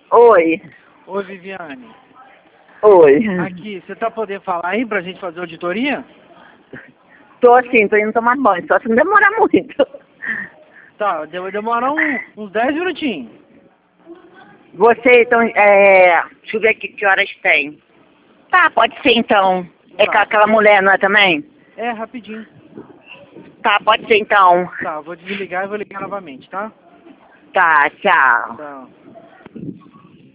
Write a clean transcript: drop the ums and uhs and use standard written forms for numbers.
Oi. Oi, Viviane. Oi. Aqui, você tá podendo falar aí pra gente fazer auditoria? Tô sim, tô indo tomar banho, só se não demorar muito. Tá, vai demorar uns 10 minutinhos. Você, então, deixa eu ver aqui que horas tem. Tá, pode ser então. É com Tá. aquela mulher, não é também? É, rapidinho. Tá, pode ser então. Tá, vou desligar e vou ligar novamente, tá? Tá, tchau. Tchau.